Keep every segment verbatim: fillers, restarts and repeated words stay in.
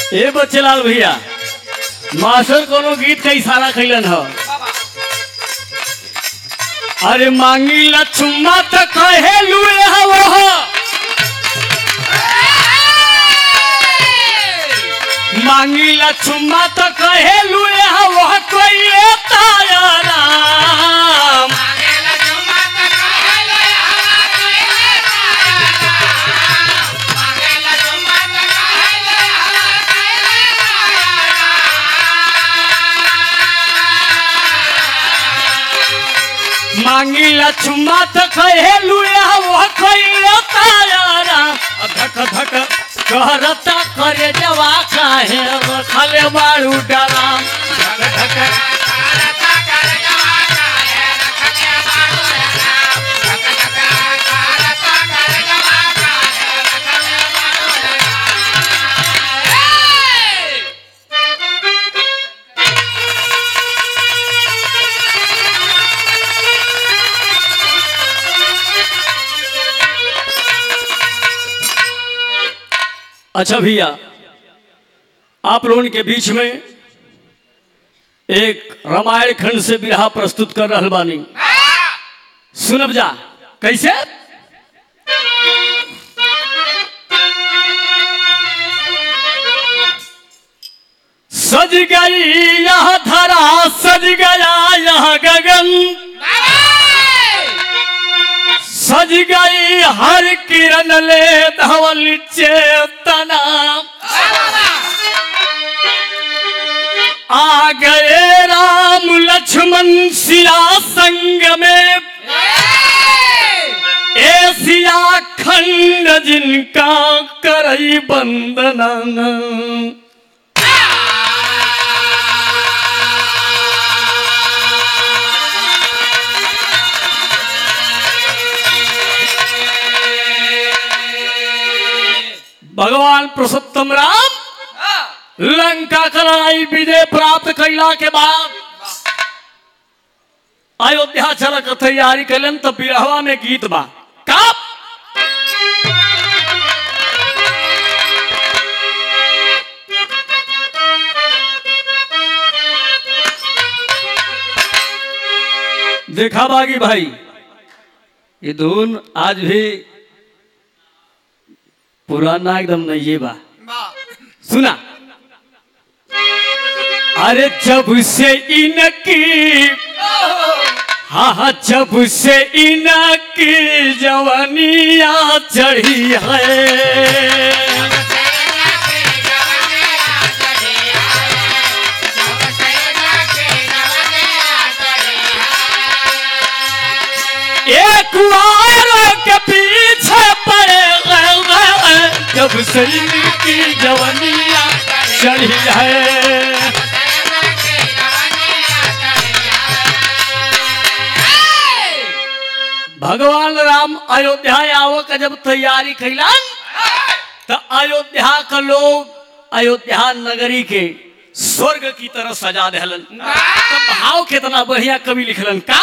ए बच्चेलाल भैया मास्टर कोनो गीत का इशारा कैलन हो। अरे मांगी ला चुम्मा तो कहे लुए हवा हो, मांगी ला चुम्मा तो कहे लुए हवा कोई ताया राम। मांगी ला चुम्मा तो कहे लुए हवा कोई ताया राम। धक धक कहरता करे जवा काहे रखले बाड़ू डराम। धक धक अच्छा भैया आप लोगों के बीच में एक रामायण खंड से बिरहा प्रस्तुत कर रहल बानी। सुनब जा कैसे। सज गई यह धरा सज गया यह गगन, सज गई हर किरण ले धवल चेतना। आ गए राम लक्ष्मण सिया संग में, एशिया खंड जिनका करई बंदना। भगवान पुरुषोत्तम राम लंका कराई विजय प्राप्त कैला के बाद अयोध्या चल के तैयारी कैलन। तो बिरहवा में गीत बा का देखा बागी भाई ये धुन आज भी पुराना एकदम नहीं ये बा। सुना। अरे जब से इनकी हाँ हाँ जब से इनकी जवानिया चढ़ी है, एक वारों के पीछे पड़े गए जब से इनकी जवानिया चढ़ी है। भगवान राम अयोध्या आओ का जब तैयारी कैलन तो अयोध्या का लोग अयोध्या नगरी के स्वर्ग की तरह सजा देहलन। तो भाव कितना बढ़िया कवि लिखलन का।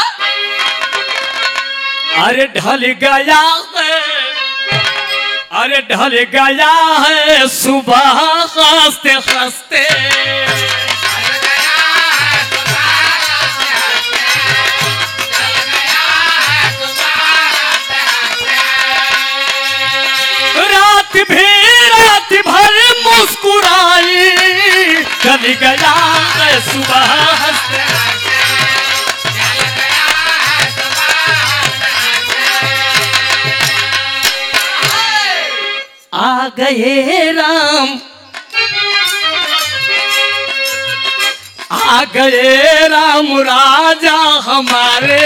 अरे ढल गया है, अरे ढल गया है सुबह हंसते हंसते, रात भी रात भर मुस्कुराई, ढल गया है सुबह हंसते। आ गए राम आ गए राम राजा हमारे,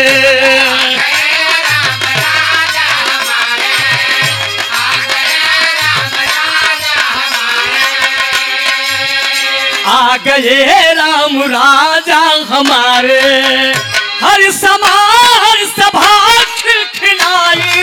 आ गए राम राजा हमारे। हर समा हर सभा खिलखिलाई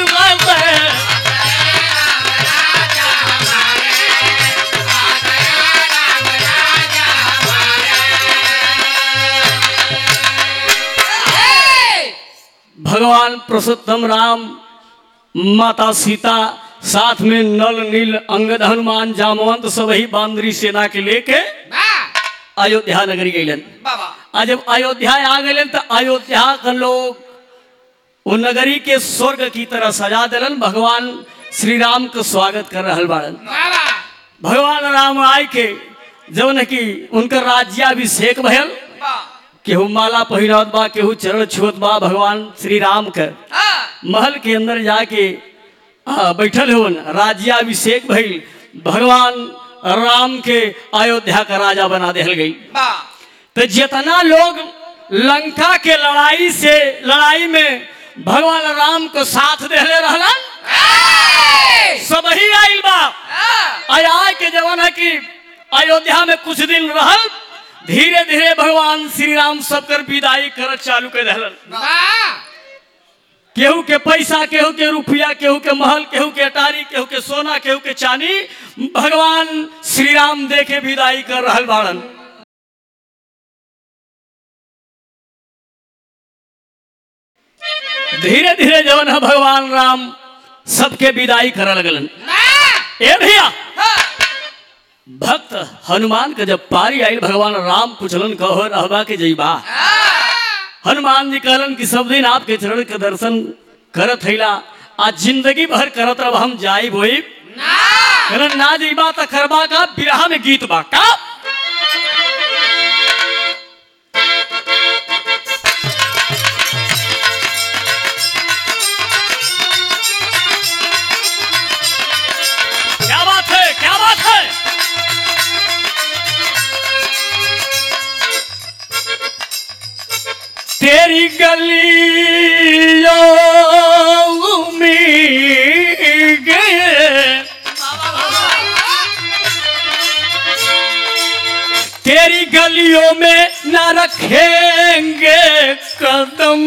भगवान पुरुषोत्तम राम माता सीता साथ में नल नील अंगद हनुमान जामवंत सबही बांदरी सेना के लेके अयोध्या नगरी गईलन। आज जब अयोध्या आ गए तो अयोध्या का लोग वो नगरी के स्वर्ग की तरह सजा दिलन। भगवान श्री राम का स्वागत कर रहा बाड़न। भगवान राम आय के जब कि उनका राज्याभिषेक भयल, केहू माला पहिरत बा, केहू चरण छुअत बा। भगवान श्री राम के महल के अंदर जाके बैठल हो, राज्याभिषेक भइल। भगवान राम के अयोध्या का राजा बना दिया गई। तो जितना लोग लंका के लड़ाई से लड़ाई में भगवान राम को साथ देले रहलन, सब ही आइल बा। आय के जवान है कि अयोध्या में कुछ दिन रहल, धीरे धीरे भगवान श्री राम सबकर विदाई कर चालू कर दिलन। केहू के पैसा, केहू के रुपया, केहू के महल, केहू के अटारी, केहू के सोना, केहू के चांदी, भगवान श्री राम दे के विदाई कर रहल बाड़न। धीरे धीरे जवन है भगवान राम सबके विदाई कर लगलन। ए भैया, भक्त हनुमान के जब पारी आई, भगवान राम पूछलन कहो रहबा के जईबा। हनुमान जी कहलन कि सब दिन आपके चरण के दर्शन करत हैला, आज जिंदगी भर करत रह हम जाई बोई ना ना जईबा त करबा का बिरहा में गीत बा का। क्या बात है, क्या बात है। तेरी गलियों में गए, तेरी गलियों में न रखेंगे कदम,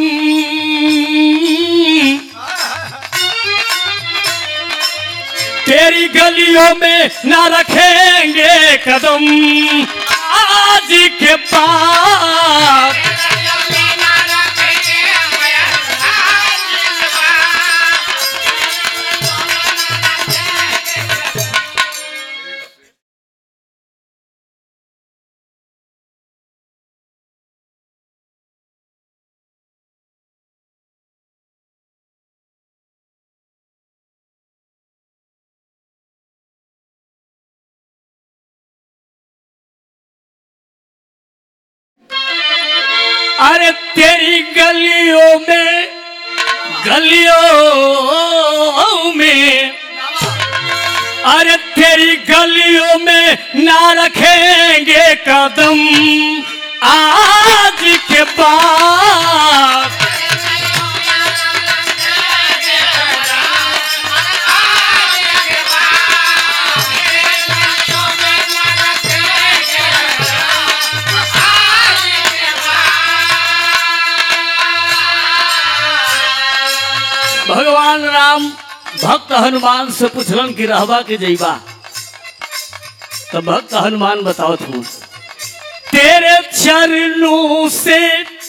तेरी गलियों में न रखेंगे कदम, आज के बाद अरे तेरी गलियों में गलियों में अरे तेरी गलियों में ना रखेंगे कदम, आज के बाद भगवान राम भक्त हनुमान से पूछलन कि रहबा के जईबा। तो भक्त हनुमान बताओ तू, तेरे चरणों से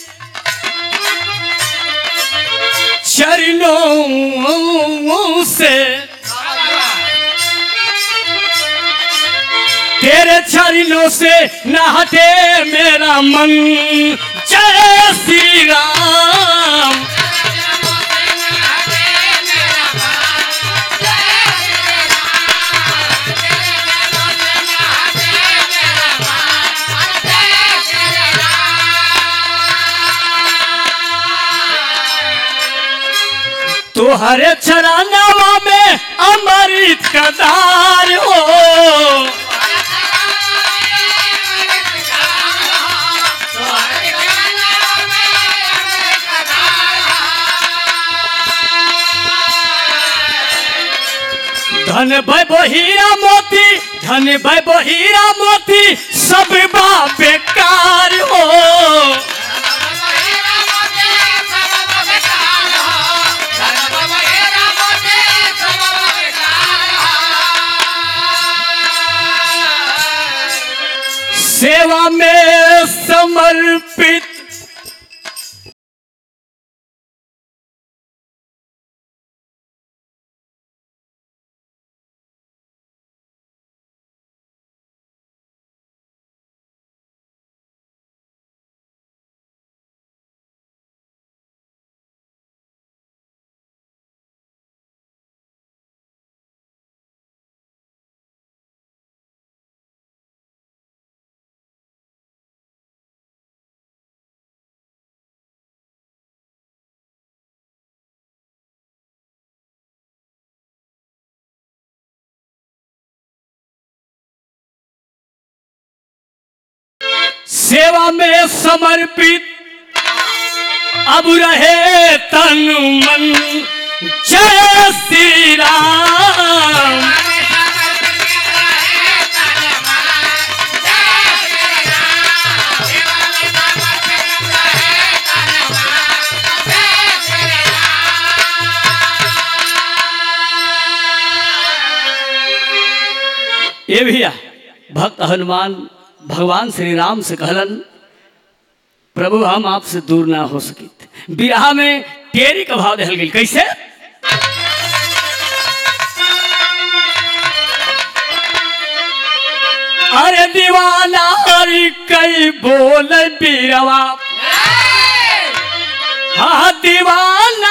चरणों से तेरे चरणों से न हटे मेरा मन, जय श्री राम। तुहरे चरणवा में अमृत का धार हो, धन वैभव हीरा मोती, धन वैभव हीरा मोती सब बा बेकार हो। सेवा में समर्पित सेवा में समर्पित अब रहे तन मन। जय श्री राम। ये भैया भक्त हनुमान भगवान श्री राम से कहलन, प्रभु हम आपसे दूर ना हो सके। बिरहा में टेरी का भाव दहल गई। कैसे? अरे दीवाना हरि कई बोल बीरवा, हाँ दीवाना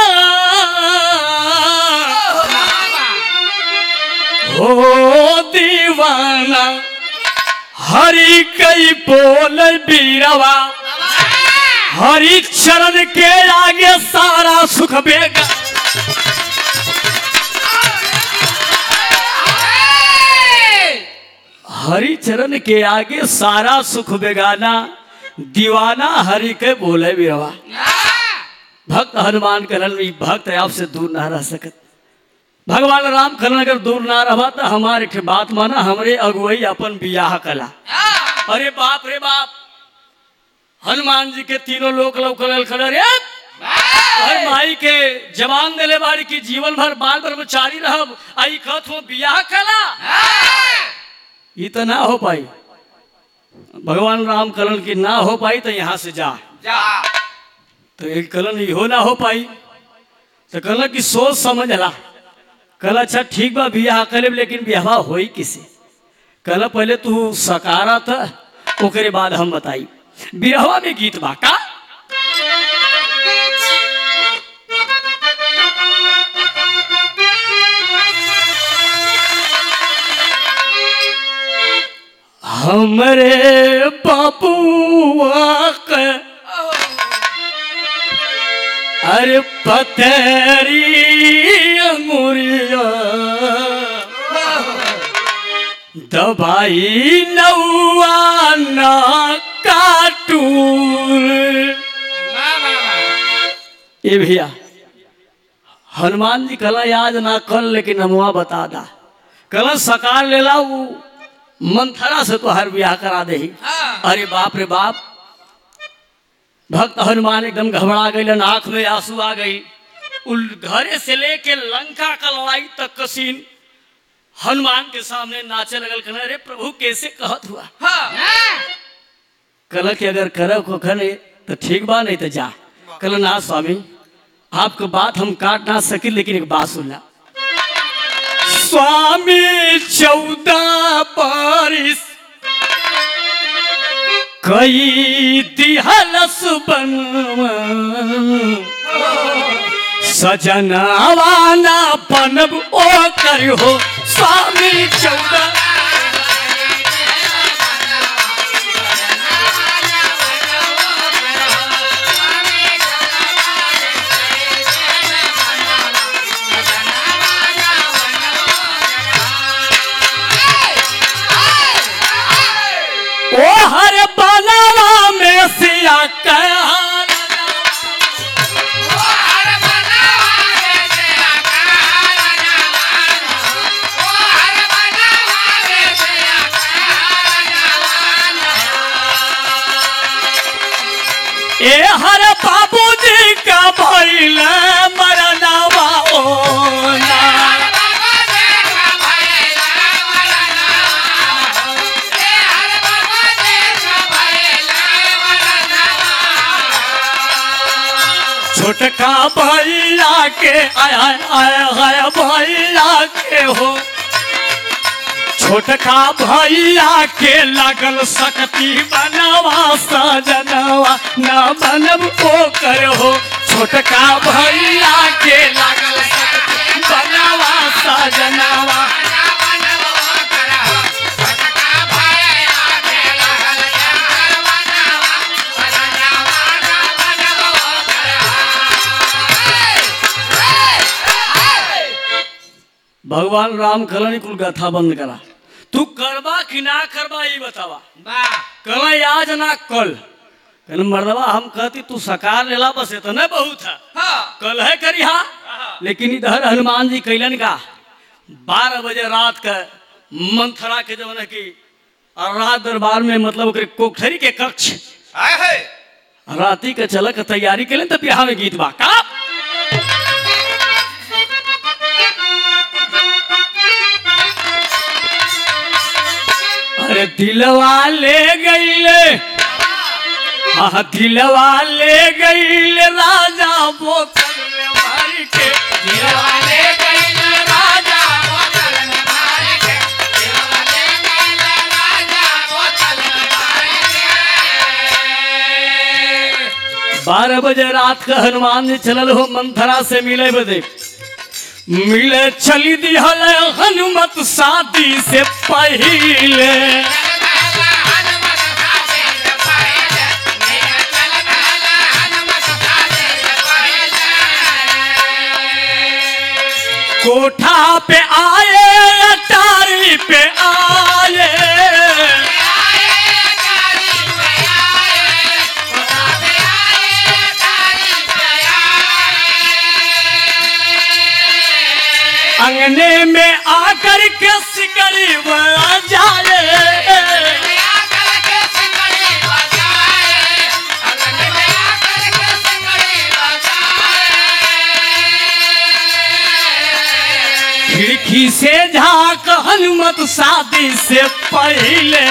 हो दीवाना हरि कई बोल बीरवा, हरि चरण के आगे सारा सुख बेगा। हरि चरण के आगे सारा सुख बेगाना, दीवाना हरि के बोले बीरवा। भक्त हनुमान कहलन भक्त आपसे दूर ना रह सकत। भगवान राम कहलन अगर दूर ना रहा तो हमारे के बात माना, हमरे अगुवई अपन बियाह कला। अरे बाप रे बाप, हनुमान जी के तीनों लोग लौकल खड़े रे। हर माई के जवान दिले बाड़ी की जीवन भर बाल ब्रह्मचारी रहब, आई कहत हो बियाह कला। ये तो ना हो पाई। भगवान राम कहलन की ना हो पाई तो यहाँ से जा जा। तो एक कहलन इहो ना हो पाई तो कहलन की सोच समझ ला। कहला अच्छा ठीक बा बियाह करे, लेकिन बियाह होई किसे? कहला पहले तू सकारा था, ओकरे बाद हम बताई। बिरहवा में गीत बा का? हमरे बाबुआ के अरे पतेरी अंगुरिया दबाई नौआ ना काटू। ये भैया हनुमान जी कला याद ना कर, लेकिन हमुआ बता दा। कला सकार लेला वो मंथरा से तो हर ब्याह करा दे। अरे बाप रे बाप, भक्त हनुमान एकदम घबरा गई, आंख में आंसू आ गई। घरे से लेके लंका का लड़ाई तक कसीन हनुमान के सामने नाचे लगल। कहना अरे प्रभु कैसे कहत हुआ? कल कि अगर कर को खने तो ठीक बा, नहीं तो जा। कल ना स्वामी आपको बात हम काट ना सके, लेकिन एक बात सुनना। स्वामी चौदह बारिश कई दिहलस बनवा, सजनावा ना बनब ओ कर हो। स्वामी चौदह ओ हर बनवा में सिया कहा ए हर बाबूजी का भइल मरनावा ओना। छोटका भैया के आया आया आया भैया के हो, छोटका भैया के लगल सकती बनवा सजनवा ना बनब ओ कर हो। छोटका भैया के लगल सकती बनवा सजनवा भगवान राम कलन कुल गाथा बंद करा। तू करबा कि ना करबा ये बतावा। वाह कल आज ना कल कहने मर्दवा हम कहती तू सकार लेला बस इतना बहुत है हाँ कल है करी हा लेकिन इधर हनुमान जी कैलन का बारह बजे रात का मंथरा के जवन की रात दरबार में मतलब कोठरी के कक्ष आए है राती के चल के तैयारी के तो बिहार में गीत बा का अरे दिलवा ले गईले हाँ दिलवा ले गईले राजा बोतल में भर के दिलवा ले गईले राजा बोतल में भर के दिलवा ले गईले राजा बोतल में भर के बारह बजे रात का हनुमान जी चलल हो मंथरा से मिले बदे मिले चली दिहल हनुमत शादी से पहले कोठा पे आए अटारी पे आए अंगने में आकर के सिकड़ी बजा जाए खिड़की से झांक हनुमत शादी से पहले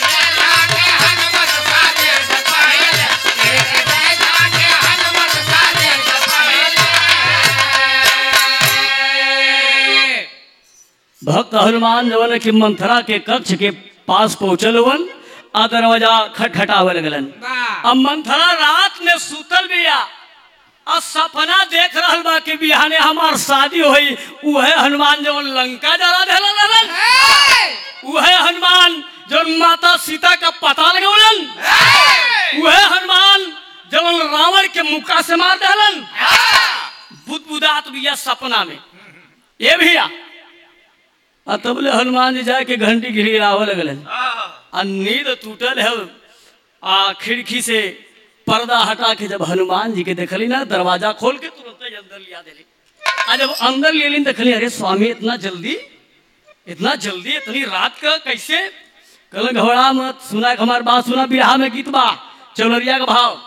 भक्त हनुमान जवन की मंथरा के कक्ष के पास पहुंचल वन आ दरवाजा खटखटावे लगलन। अब मंथरा रात में सुतल बिया आ सपना देख रहल बा कि बिहाने हमार शादी होई उहे हनुमान जवन लंका जला देलन उहे हनुमान जवन माता सीता का पता लगौलन उहे हनुमान जवन रावण के मुक्का से मार देलन बुदबुदात बिया सपना में ये भैया तबले हनुमान जी जाके घंटी गिरावे लगलन आ नींद टूटल है आ खिड़की से पर्दा हटा के जब हनुमान जी के देखली ना दरवाजा खोल के तुरंत ही अंदर लिया देली आ जब अंदर ले देखली अरे स्वामी इतना जल्दी इतना जल्दी इतनी रात का कैसे कल घबरा मत सुना हमार बात सुना बिरहा में गीत बा चौलरिया का भाव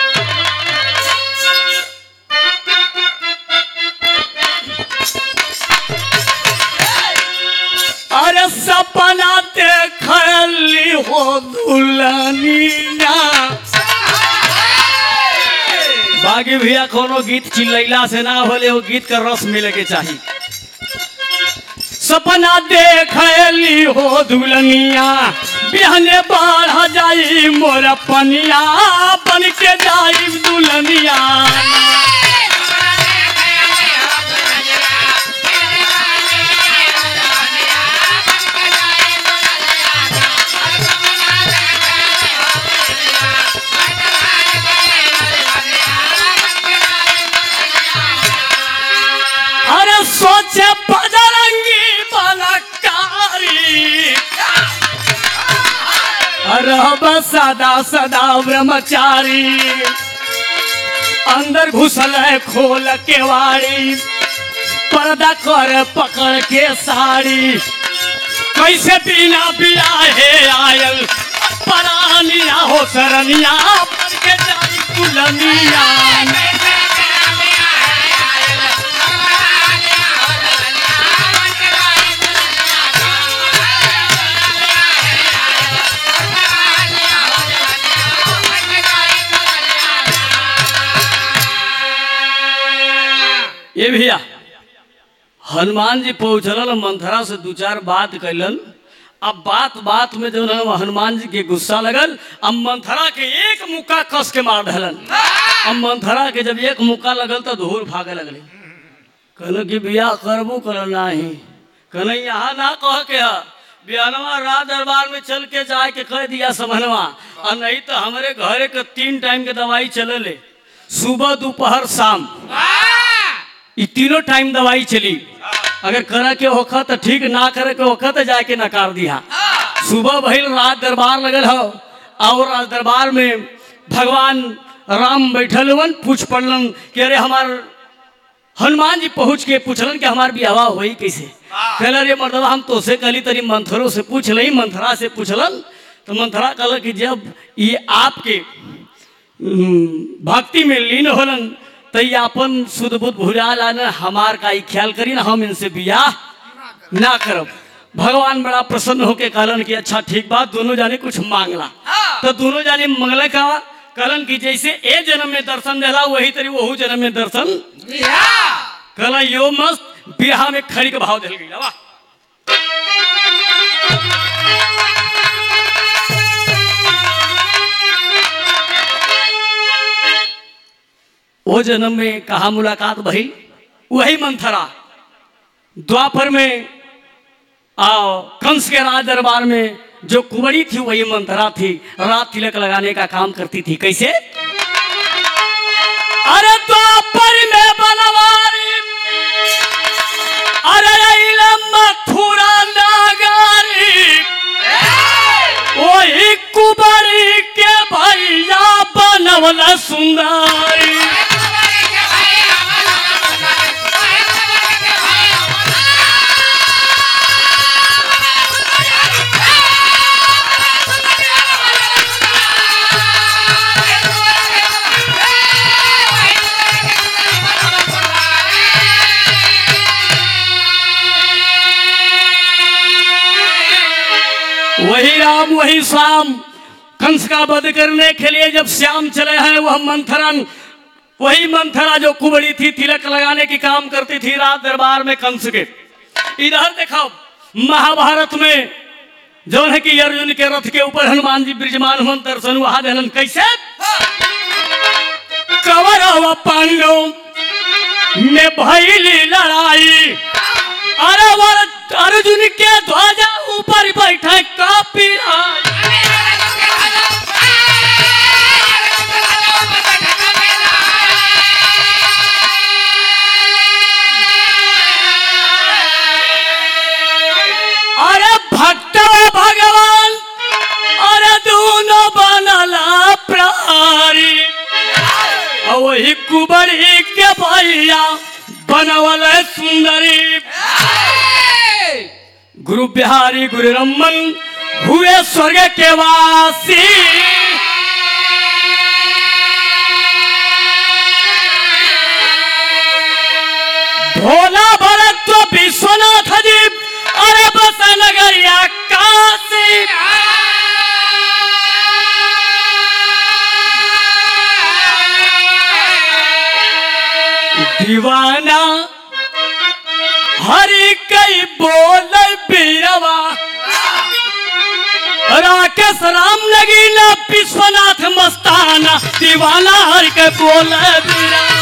अरे सपना देखली हो दुल्हनिया बागी भैया कोनो गीत चिल्लैला से ना होले वो गीत का रस मिले के चाहिए। सपना देखली हो दुल्हनिया बिहने बाढ़ जाई मोर पनिया बन के जाई दुल्हनिया सोचे बजरंगी बलकारी रहब सदा सदा ब्रह्मचारी अंदर घुसल है खोल के वाड़ी पर्दा कर पकड़ के साड़ी कैसे बिना बियाहे आयल परानिया हो सरनिया पर के जाई दुल्हनिया ये भैया हनुमान जी पहुंचल मंथरा से दो चार बात कैलन। अब बात बात में जो हनुमान जी के गुस्सा लगल अब मंथरा के एक मुक्का कस के मार दलन। अब मंथरा के जब एक मुक्का लगल तो धूल भागे लगले कहल कि बियाह करबू कर नहीं कहल यहाँ ना कह के बियानवा रात दरबार में चल के जाए के कह दिया समझवा और नहीं तो हमारे घरे के तीन टाइम के दवाई चले सुबह दोपहर शाम ये तीनों टाइम दवाई चली अगर करे के होखा तो ठीक, ना करे के होखा तो जाके नकार दिया। सुबह भइल रात दरबार लगल हो और रात दरबार में भगवान राम बैठल हुवन, पूछ पड़लन कि अरे हमार हनुमान जी पहुँच के पूछलन कि हमार बियावा हुई कैसे। कहल अरे मर्दवा हम तो से कहली तरी मंथरों से पूछ लई। मंथरा से पूछलन तो मंथरा कहल कि जब ये आपके भक्ति में लीन होलन तो ये अपन शुद्ध बुद्ध भुला लाना, हमार का ख्याल करी ना, हम इनसे बियाह ना करब। भगवान बड़ा प्रसन्न होके कहलन कि अच्छा ठीक बात, दोनों जाने कुछ मांगला। तो दोनों जाने मंगले का कहलन कि जैसे ए जन्म में दर्शन देला वही तरी वहू जन्म में दर्शन कहला। यो मस्त बियाह में खड़ी के भाव दिल गई। वो जन्म में कहा मुलाकात भई, वही मंथरा द्वापर में आओ कंस के राज दरबार में जो कुंवरी थी वही मंथरा थी। रात तिलक लगाने का काम करती थी। कैसे? अरे द्वापर में बनवारी, अरे मथुरा नागारी, वही कुंवरी के भैया बनवला सुंदरी। वही राम वही श्याम, कंस का वध करने के लिए जब श्याम चले हैं वह मंथरन, वही मंथरा जो कुंवरी थी तिलक लगाने की काम करती थी रात दरबार में कंस के। इधर देखो महाभारत में जो है कि अर्जुन के रथ के ऊपर हनुमान जी विराजमान हुन, दर्शन वहां देलन। कैसे? कौरव पांडव में भइली लड़ाई, अरे अर्जुन के ध्वजा ऊपर बैठे कापी अरे भक्त भगवान, अरे दोनों बनला प्रहारी, वही कुंवरी के भैया बनवल सुंदरी। गुरु बिहारी गुरु रमन हुए स्वर्ग के वासी, भोला भरत तो विश्वनाथ जी, अरे बस नगरिया काशी। दीवाना हरि कई बोल बीरवा, राकेश राम लगी ना विश्वनाथ मस्ताना, दीवाना हरि के बोल बीरवा।